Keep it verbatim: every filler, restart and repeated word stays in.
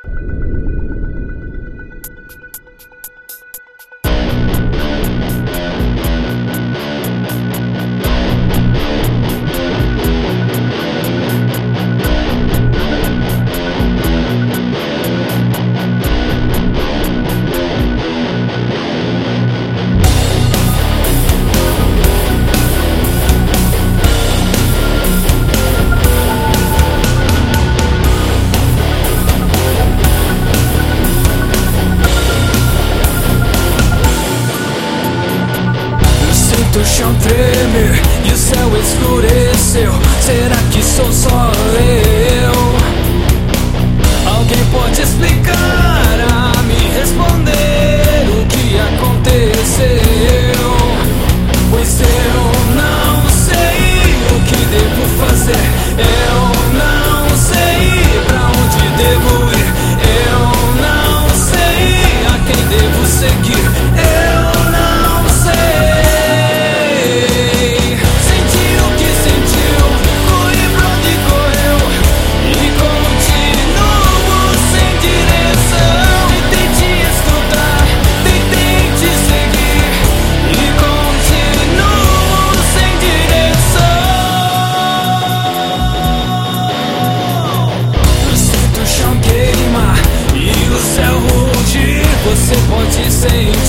O chão treme e o céu escureceu. Será que sou só eu? Alguém pode explicar, a me responder o que aconteceu? Pois eu não sei o que devo fazer. Eu não sei pra onde devo ir. Eu não sei a quem devo seguir. Eu não sei. Você pode sentir.